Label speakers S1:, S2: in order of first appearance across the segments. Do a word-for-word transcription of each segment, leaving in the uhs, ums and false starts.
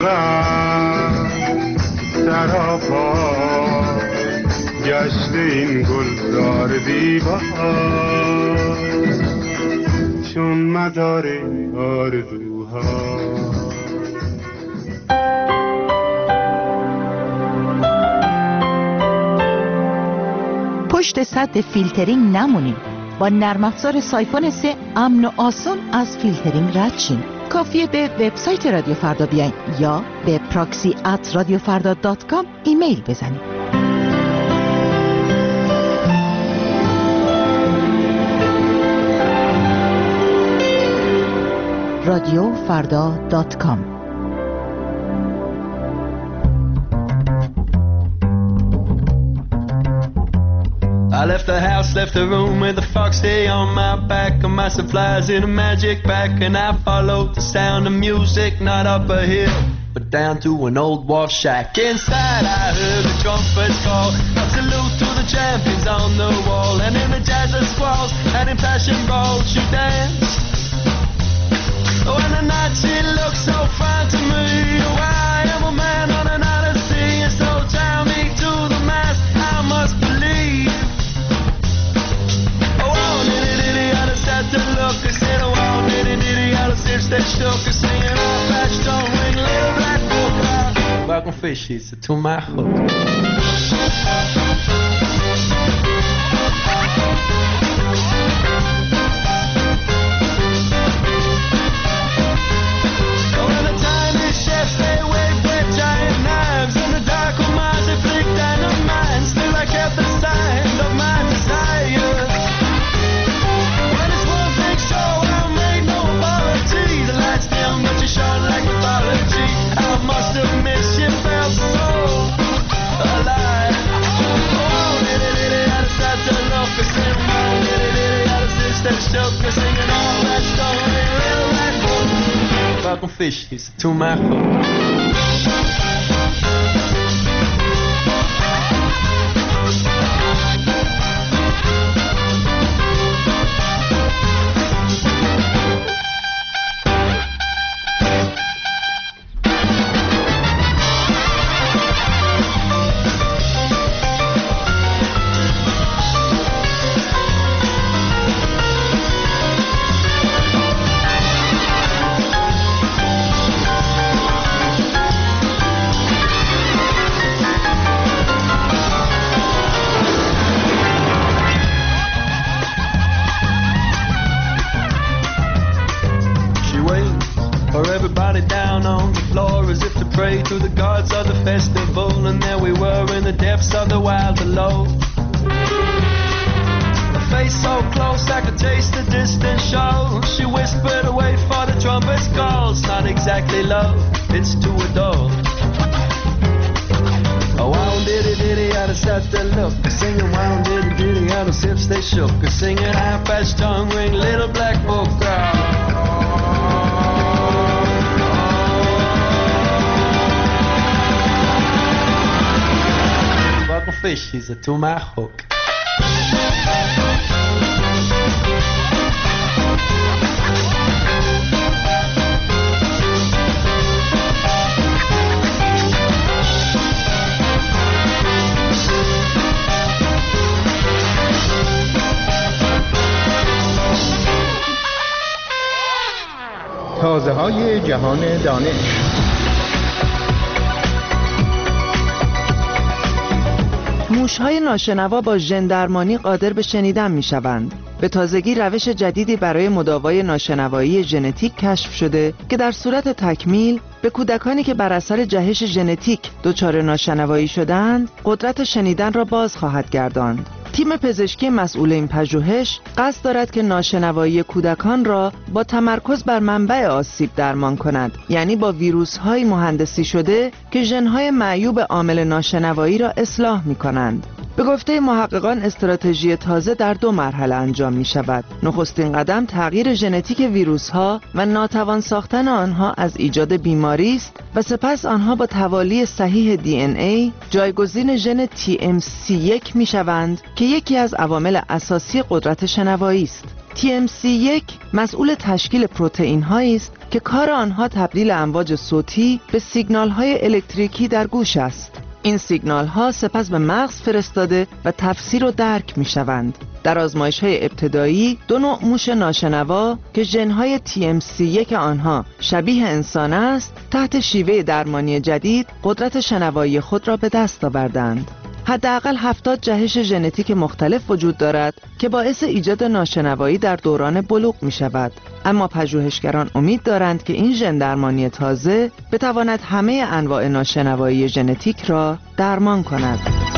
S1: سراپا گشت این گلزار زیبا چون مدار آرزوها.
S2: پشت سد فیلترینگ نمونید. با نرم افزار سایفون سه امن و آسان از فیلترینگ رد شین. کافیه به وبسایت رادیو فردا بیاین یا به پراکسی ات رادیو فردا دات کام ایمیل بزنید. رادیو فردا دات کام.
S3: I left the house, left the room with a foxy on my back and my supplies in a magic bag, and I followed the sound of music, not up a hill, but down to an old wall shack. Inside I heard the trumpets call, a salute to the champions on the wall, and in the jazz of squalls and in passion brawls she danced. Oh, and the night she looked so fine to me. Oh, I am a man on an odyssey, and so tie me to the mast, I must believe. To look, I said, oh, wow, nitty nitty, out of six that shook, I singing all flash, don't ring, little black book. Welcome fishies to my hook. Oh, and the tiny chefs, they wave their giant knives, and the dark minds, they flick dynamite. Still I kept the sign of my desire. Shone like mythology. I must admit she felt so alive. Oh, diddy diddy, I decided to look a sing. Oh, diddy diddy, I decided to shook a singing all that story. Real life book. Welcome fishies to my hook. Down on the floor as if to pray to the gods of the festival, and there we were in the depths of the wild below. A face so close I could taste the distant show. She whispered away for the trumpet's calls. Not exactly love, it's to adore. Oh, wow, diddy diddy, out of sight they look, singing wow, diddy diddy, out of sips they shook, singing half-patched tongue ring, little black book girl. Fishies to my hook.
S4: تازه های جهان دانش.
S5: موش‌های ناشنوا با ژن درمانی قادر به شنیدن می‌شوند. به تازگی روش جدیدی برای مداوای ناشنوایی ژنتیک کشف شده که در صورت تکمیل به کودکانی که بر اثر جهش ژنتیک دچار ناشنوایی شدند، قدرت شنیدن را باز خواهد گرداند. تیم پزشکی مسئول این پژوهش قصد دارد که ناشنوایی کودکان را با تمرکز بر منبع آسیب درمان کند، یعنی با ویروس‌های مهندسی شده که ژن‌های معیوب عامل ناشنوایی را اصلاح می‌کنند. به گفته محققان استراتژی تازه در دو مرحله انجام می شود. نخستین قدم تغییر ژنتیک ویروس ها و ناتوان ساختن آنها از ایجاد بیماری است و سپس آنها با توالی صحیح دی ان ای جایگزین ژن تی ام سی یک می شوند که یکی از عوامل اساسی قدرت شنوایی است. تی ام سی یک مسئول تشکیل پروتئین هایی است که کار آنها تبدیل امواج صوتی به سیگنال های الکتریکی در گوش است. این سیگنال ها سپس به مغز فرستاده و تفسیر و درک می شوند. در آزمایش های ابتدایی دو نوع موش ناشنوا که ژن های تی ام سی یک آنها شبیه انسان است، تحت شیوه درمانی جدید قدرت شنوایی خود را به دست آوردند. حداقل هفتاد جهش ژنتیک مختلف وجود دارد که باعث ایجاد ناشنوایی در دوران بلوغ می شود. اما پژوهشگران امید دارند که این ژن درمانی تازه بتواند همه انواع ناشنوایی ژنتیک را درمان کند.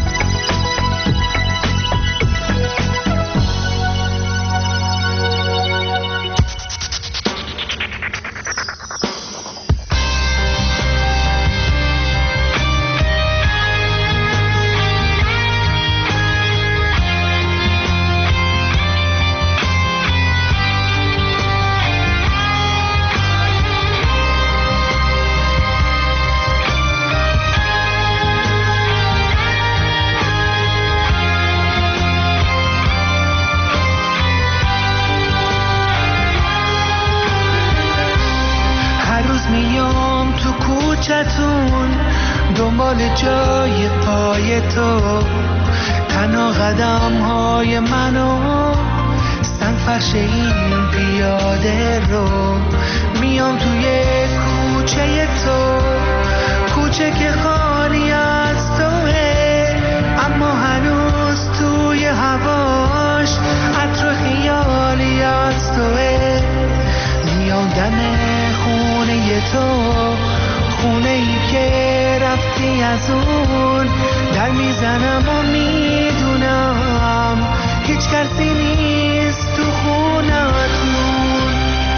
S6: دنبال جای پای تو، تنها قدم های منو سنگ فرش این پیاده رو، میام توی کوچه تو، کوچه که خالی از توه، اما هنوز توی هواش عطر خیالی از توه. میام دم خونه تو، خونه ای که رفتی از اون، در میزنم و میدونم هیچ کسی نیست تو خونتون.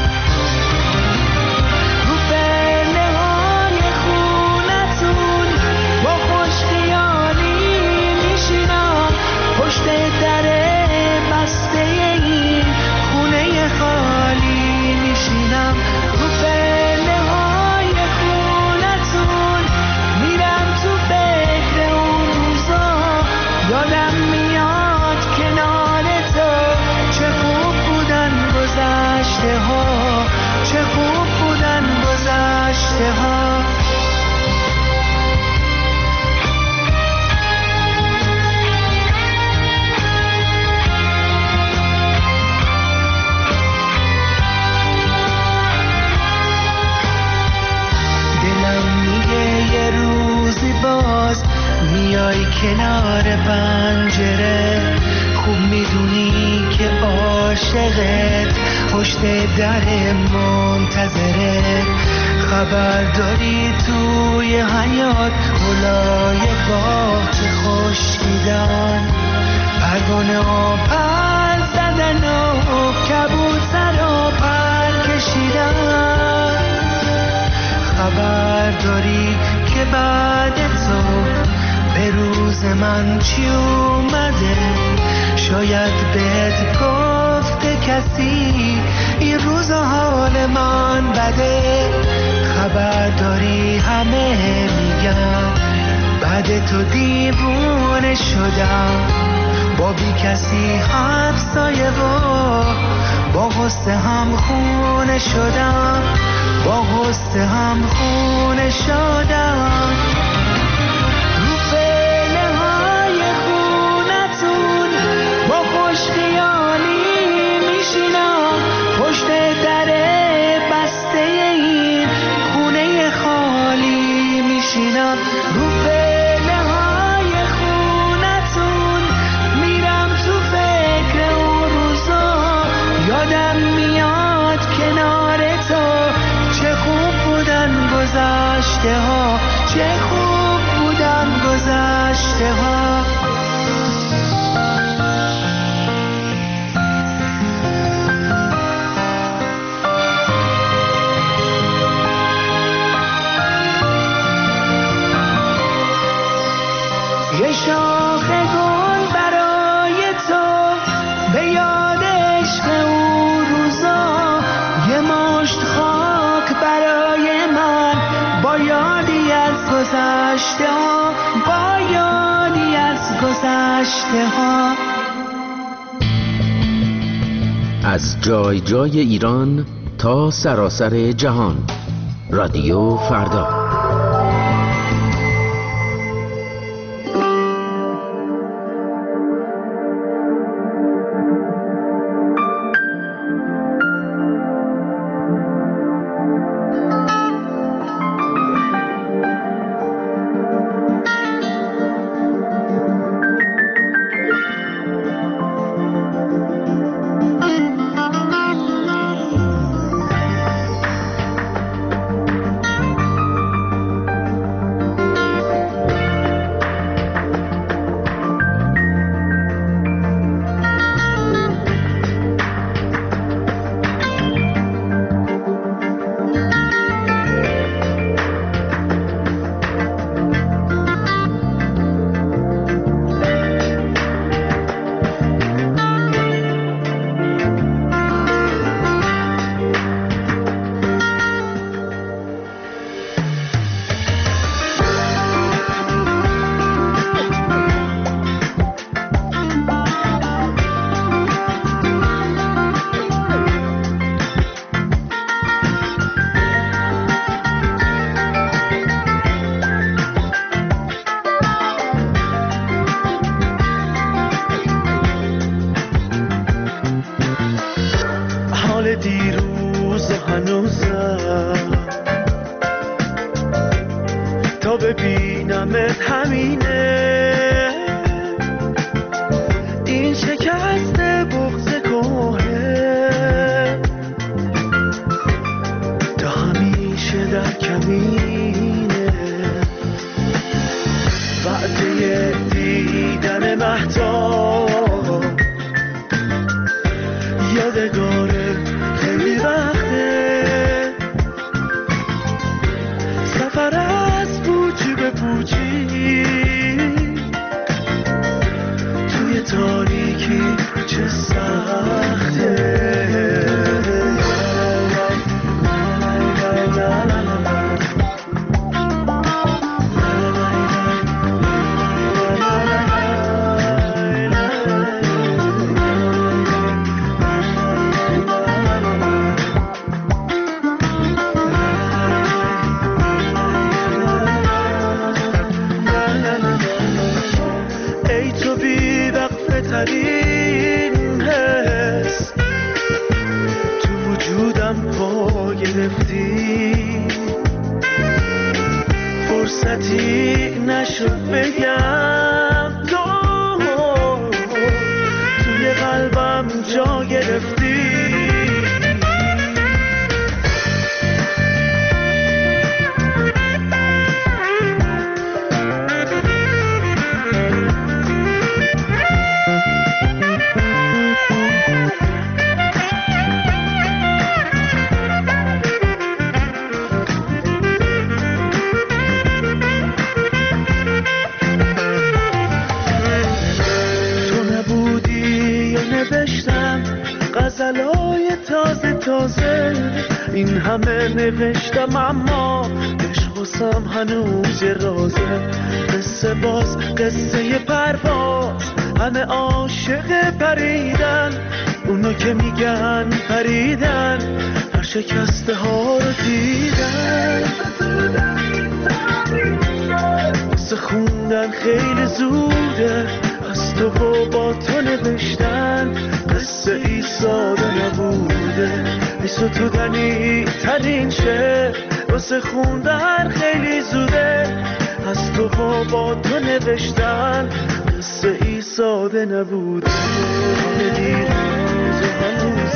S6: رو پله های خونتون با خوش خیالی میشینم، پشت در بسته این خونه خالی میشینم. رو پله های خونتون میرم تو فکر اون روزا، یادم میاد کنار تو چه خوب بودن گذشته ها، چه خوب بودن گذشته ها. یه روزی باز میای کنار پنجره، خوب میدونی که عاشقت پشت در منتظره. خبر داری توی حیات گلای باغ چه خشکیدن، پروانه ها پر زدن و کبوتر ها پر کشیدن. خبر داری که بعد تو به روز من چی اومده، شاید بهت گفته کسی این روز حال من بده. خبر داری همه میگن بعد تو دیوونه شدم، با بی کسی همسایه و با غصه هم خونه شدم، با غصه هم خونه شدم. رو پله های خونتون با خوش خیالی میشینم، پشت در بسته این خونه خالی میشینم. رو پله های خونتون میرم تو فکر اون روزا، یادم میاد کنار تو چه خوب بودن گذشته ها، چه خوب بودن گذشته ها. یه شاخ گل برای تو به یاد عشق اون روزا، یه مشت خاک برای من با یادی از گذشته ها، با یادی از گذشته ها.
S7: از جای جای ایران تا سراسر جهان. رادیو فردا.
S6: دیروز هنوزم تا ببینمت همینه، این شکست بغض کوه تا همیشه در کمینه، وعده دیدن مهتاب یادگاره خیلی وقته، سفر از پوچی به پوچی توی تاریکی چه سخته. ترین حس تو وجودم پا گرفتی، فرصتی نشد بگم تو توی قلبم جا گرفتی. غزلای تازه تازه این همه نوشتم، اما عشق واسم هنوز یه رازه. قصه باز قصه پرواز، همه عاشق پریدن، اونو که میگن پریدن هر شکسته ها رو دیدن. قصه خوندن خیلی زوده، از تو و با تو نوشتن قصه ای ساده نبوده. ای ستودنی ترین شعر، واسه خوندن خیلی زوده، از تو و با تو نوشتن قصه ای ساده نبوده. دیروز و هنوز